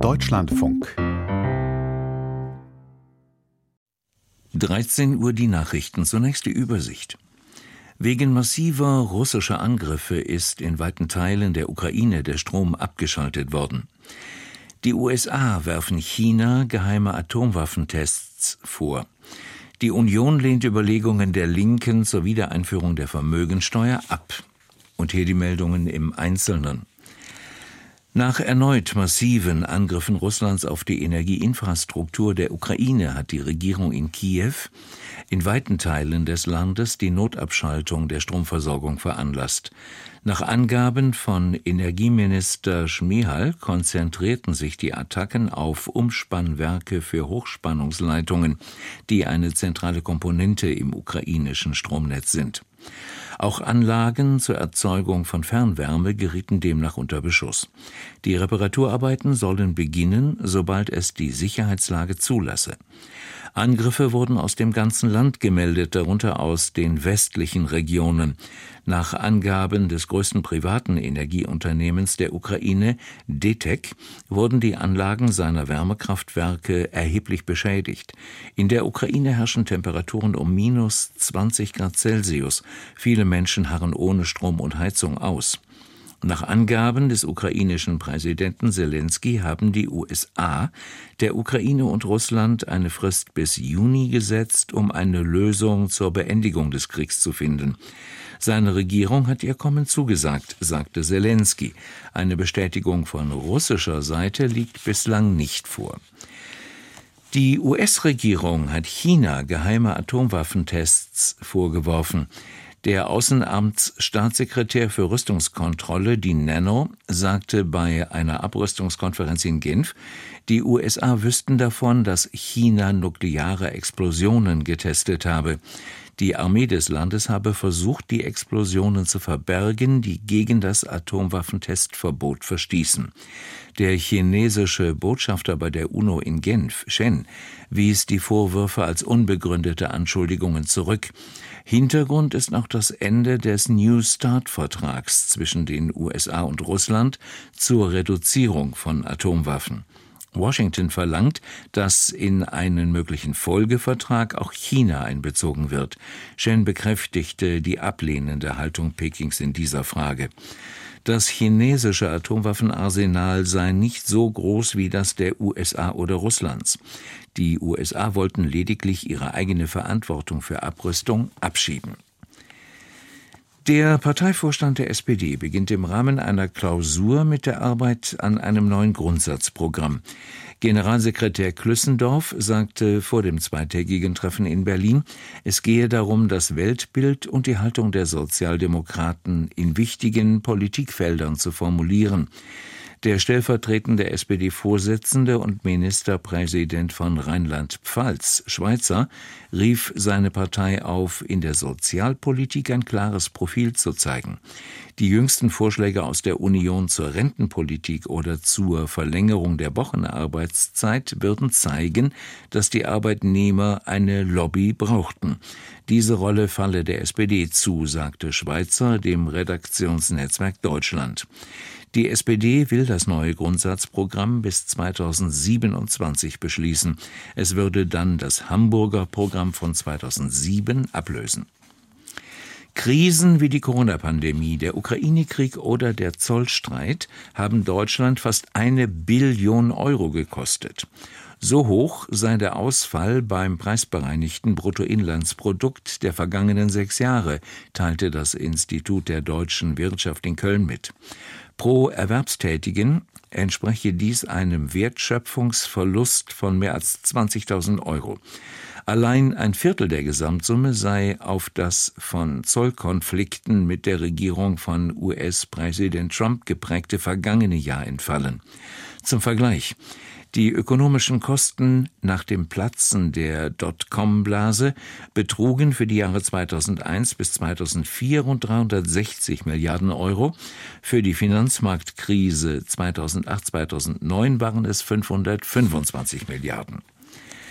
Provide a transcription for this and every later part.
Deutschlandfunk. 13 Uhr die Nachrichten. Zunächst die Übersicht. Wegen massiver russischer Angriffe ist in weiten Teilen der Ukraine der Strom abgeschaltet worden. Die USA werfen China geheime Atomwaffentests vor. Die Union lehnt Überlegungen der Linken zur Wiedereinführung der Vermögensteuer ab. Und hier die Meldungen im Einzelnen. Nach erneut massiven Angriffen Russlands auf die Energieinfrastruktur der Ukraine hat die Regierung in Kiew in weiten Teilen des Landes die Notabschaltung der Stromversorgung veranlasst. Nach Angaben von Energieminister Šmihal konzentrierten sich die Attacken auf Umspannwerke für Hochspannungsleitungen, die eine zentrale Komponente im ukrainischen Stromnetz sind. Auch Anlagen zur Erzeugung von Fernwärme gerieten demnach unter Beschuss. Die Reparaturarbeiten sollen beginnen, sobald es die Sicherheitslage zulasse. Angriffe wurden aus dem ganzen Land gemeldet, darunter aus den westlichen Regionen. Nach Angaben des größten privaten Energieunternehmens der Ukraine, DTEK, wurden die Anlagen seiner Wärmekraftwerke erheblich beschädigt. In der Ukraine herrschen Temperaturen um minus 20 Grad Celsius. Viele Menschen harren ohne Strom und Heizung aus. Nach Angaben des ukrainischen Präsidenten Selenskyj haben die USA der Ukraine und Russland eine Frist bis Juni gesetzt, um eine Lösung zur Beendigung des Kriegs zu finden. Seine Regierung hat ihr Kommen zugesagt, sagte Selenskyj. Eine Bestätigung von russischer Seite liegt bislang nicht vor. Die US-Regierung hat China geheime Atomwaffentests vorgeworfen. Der Außenamtsstaatssekretär für Rüstungskontrolle, Dean Nano, sagte bei einer Abrüstungskonferenz in Genf, die USA wüssten davon, dass China nukleare Explosionen getestet habe. Die Armee des Landes habe versucht, die Explosionen zu verbergen, die gegen das Atomwaffentestverbot verstießen. Der chinesische Botschafter bei der UNO in Genf, Chen, wies die Vorwürfe als unbegründete Anschuldigungen zurück. Hintergrund ist noch das Ende des New START-Vertrags zwischen den USA und Russland zur Reduzierung von Atomwaffen. Washington verlangt, dass in einen möglichen Folgevertrag auch China einbezogen wird. Chen bekräftigte die ablehnende Haltung Pekings in dieser Frage. Das chinesische Atomwaffenarsenal sei nicht so groß wie das der USA oder Russlands. Die USA wollten lediglich ihre eigene Verantwortung für Abrüstung abschieben. Der Parteivorstand der SPD beginnt im Rahmen einer Klausur mit der Arbeit an einem neuen Grundsatzprogramm. Generalsekretär Klüssendorf sagte vor dem zweitägigen Treffen in Berlin, es gehe darum, das Weltbild und die Haltung der Sozialdemokraten in wichtigen Politikfeldern zu formulieren. Der stellvertretende SPD-Vorsitzende und Ministerpräsident von Rheinland-Pfalz, Schweizer, rief seine Partei auf, in der Sozialpolitik ein klares Profil zu zeigen. Die jüngsten Vorschläge aus der Union zur Rentenpolitik oder zur Verlängerung der Wochenarbeitszeit würden zeigen, dass die Arbeitnehmer eine Lobby brauchten. Diese Rolle falle der SPD zu, sagte Schweizer dem Redaktionsnetzwerk Deutschland. Die SPD will das neue Grundsatzprogramm bis 2027 beschließen. Es würde dann das Hamburger Programm von 2007 ablösen. Krisen wie die Corona-Pandemie, der Ukraine-Krieg oder der Zollstreit haben Deutschland fast 1 Billion Euro gekostet. So hoch sei der Ausfall beim preisbereinigten Bruttoinlandsprodukt der vergangenen 6 Jahre, teilte das Institut der deutschen Wirtschaft in Köln mit. Pro Erwerbstätigen entspreche dies einem Wertschöpfungsverlust von mehr als 20.000 Euro. Allein ein Viertel der Gesamtsumme sei auf das von Zollkonflikten mit der Regierung von US-Präsident Trump geprägte vergangene Jahr entfallen. Zum Vergleich: Die ökonomischen Kosten nach dem Platzen der Dotcom-Blase betrugen für die Jahre 2001 bis 2004 rund 360 Milliarden Euro. Für die Finanzmarktkrise 2008-2009 waren es 525 Milliarden.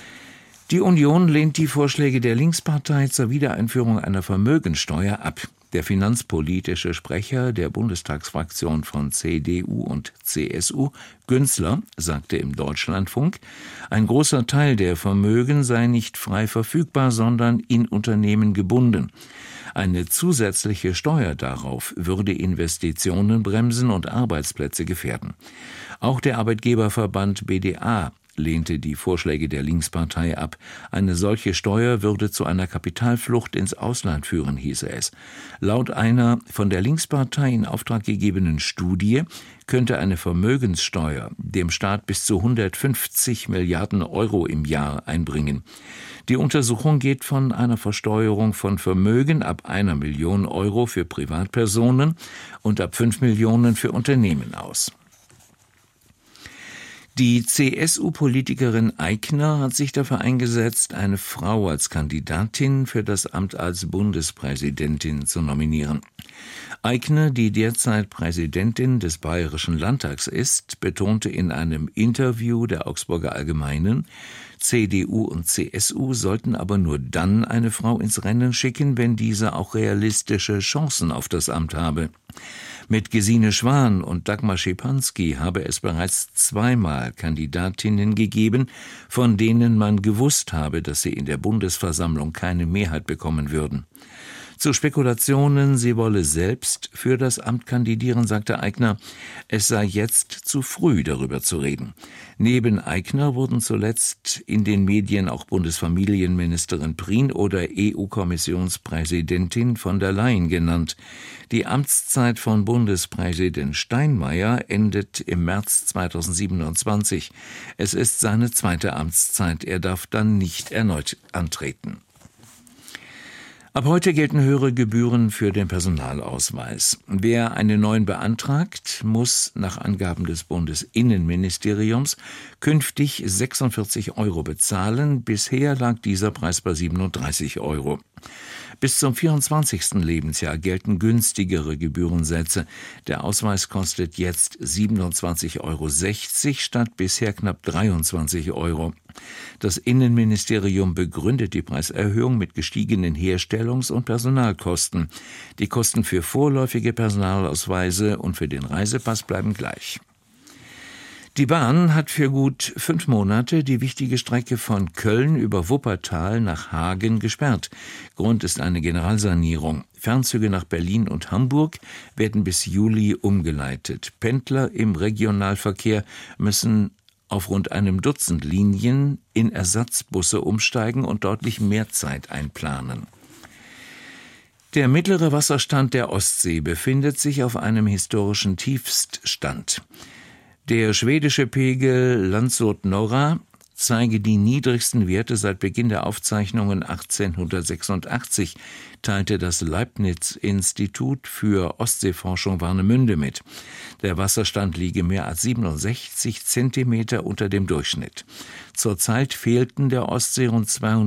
Die Union lehnt die Vorschläge der Linkspartei zur Wiedereinführung einer Vermögensteuer ab. Der finanzpolitische Sprecher der Bundestagsfraktion von CDU und CSU, Günzler, sagte im Deutschlandfunk, ein großer Teil der Vermögen sei nicht frei verfügbar, sondern in Unternehmen gebunden. Eine zusätzliche Steuer darauf würde Investitionen bremsen und Arbeitsplätze gefährden. Auch der Arbeitgeberverband BDA lehnte die Vorschläge der Linkspartei ab. Eine solche Steuer würde zu einer Kapitalflucht ins Ausland führen, hieße es. Laut einer von der Linkspartei in Auftrag gegebenen Studie könnte eine Vermögenssteuer dem Staat bis zu 150 Milliarden Euro im Jahr einbringen. Die Untersuchung geht von einer Versteuerung von Vermögen ab 1 Million Euro für Privatpersonen und ab 5 Millionen für Unternehmen aus. Die CSU-Politikerin Aigner hat sich dafür eingesetzt, eine Frau als Kandidatin für das Amt als Bundespräsidentin zu nominieren. Aigner, die derzeit Präsidentin des Bayerischen Landtags ist, betonte in einem Interview der Augsburger Allgemeinen, CDU und CSU sollten aber nur dann eine Frau ins Rennen schicken, wenn diese auch realistische Chancen auf das Amt habe. Mit Gesine Schwan und Dagmar Schipanski habe es bereits 2-mal Kandidatinnen gegeben, von denen man gewusst habe, dass sie in der Bundesversammlung keine Mehrheit bekommen würden. Zu Spekulationen, sie wolle selbst für das Amt kandidieren, sagte Aigner, es sei jetzt zu früh, darüber zu reden. Neben Aigner wurden zuletzt in den Medien auch Bundesfamilienministerin Prien oder EU-Kommissionspräsidentin von der Leyen genannt. Die Amtszeit von Bundespräsident Steinmeier endet im März 2027. Es ist seine zweite Amtszeit. Er darf dann nicht erneut antreten. Ab heute gelten höhere Gebühren für den Personalausweis. Wer einen neuen beantragt, muss nach Angaben des Bundesinnenministeriums künftig 46 Euro bezahlen. Bisher lag dieser Preis bei 37 Euro. Bis zum 24. Lebensjahr gelten günstigere Gebührensätze. Der Ausweis kostet jetzt 27,60 Euro statt bisher knapp 23 Euro. Das Innenministerium begründet die Preiserhöhung mit gestiegenen Herstellungs- und Personalkosten. Die Kosten für vorläufige Personalausweise und für den Reisepass bleiben gleich. Die Bahn hat für gut 5 Monate die wichtige Strecke von Köln über Wuppertal nach Hagen gesperrt. Grund ist eine Generalsanierung. Fernzüge nach Berlin und Hamburg werden bis Juli umgeleitet. Pendler im Regionalverkehr müssen auf rund einem Dutzend Linien in Ersatzbusse umsteigen und deutlich mehr Zeit einplanen. Der mittlere Wasserstand der Ostsee befindet sich auf einem historischen Tiefststand. Der schwedische Pegel Landsort-Norra zeige die niedrigsten Werte seit Beginn der Aufzeichnungen 1886, teilte das Leibniz-Institut für Ostseeforschung Warnemünde mit. Der Wasserstand liege mehr als 67 Zentimeter unter dem Durchschnitt. Zurzeit fehlten der Ostsee rund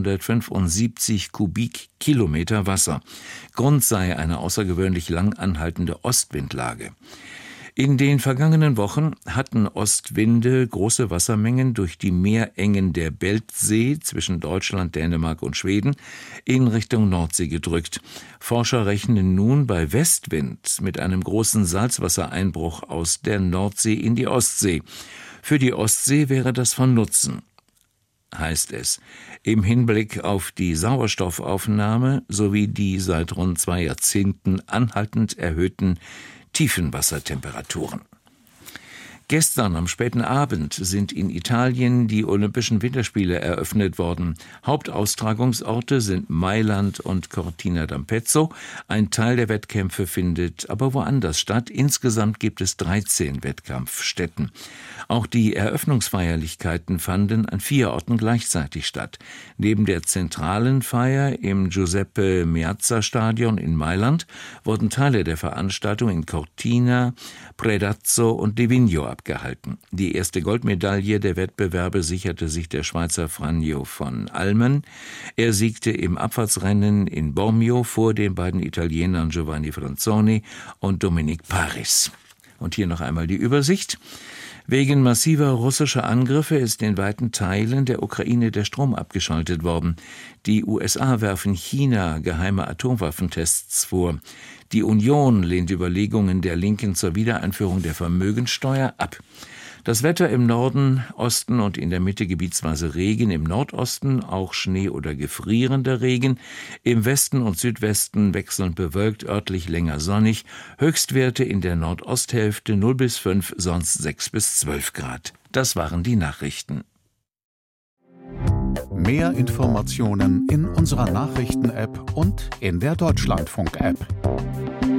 275 Kubikkilometer Wasser. Grund sei eine außergewöhnlich lang anhaltende Ostwindlage. In den vergangenen Wochen hatten Ostwinde große Wassermengen durch die Meerengen der Beltsee zwischen Deutschland, Dänemark und Schweden in Richtung Nordsee gedrückt. Forscher rechnen nun bei Westwind mit einem großen Salzwassereinbruch aus der Nordsee in die Ostsee. Für die Ostsee wäre das von Nutzen, heißt es, im Hinblick auf die Sauerstoffaufnahme sowie die seit rund 2 Jahrzehnten anhaltend erhöhten Tiefenwassertemperaturen. Gestern am späten Abend sind in Italien die Olympischen Winterspiele eröffnet worden. Hauptaustragungsorte sind Mailand und Cortina d'Ampezzo. Ein Teil der Wettkämpfe findet aber woanders statt. Insgesamt gibt es 13 Wettkampfstätten. Auch die Eröffnungsfeierlichkeiten fanden an 4 Orten gleichzeitig statt. Neben der zentralen Feier im Giuseppe Meazza Stadion in Mailand wurden Teile der Veranstaltung in Cortina, Predazzo und Livigno abgehalten. Die erste Goldmedaille der Wettbewerbe sicherte sich der Schweizer Franjo von Almen. Er siegte im Abfahrtsrennen in Bormio vor den beiden Italienern Giovanni Franzoni und Dominic Paris. Und hier noch einmal die Übersicht. Wegen massiver russischer Angriffe ist in weiten Teilen der Ukraine der Strom abgeschaltet worden. Die USA werfen China geheime Atomwaffentests vor. Die Union lehnt Überlegungen der Linken zur Wiedereinführung der Vermögensteuer ab. Das Wetter im Norden, Osten und in der Mitte gebietsweise Regen, im Nordosten auch Schnee oder gefrierender Regen, im Westen und Südwesten wechselnd bewölkt, örtlich länger sonnig, Höchstwerte in der Nordosthälfte 0 bis 5, sonst 6 bis 12 Grad. Das waren die Nachrichten. Mehr Informationen in unserer Nachrichten-App und in der Deutschlandfunk-App.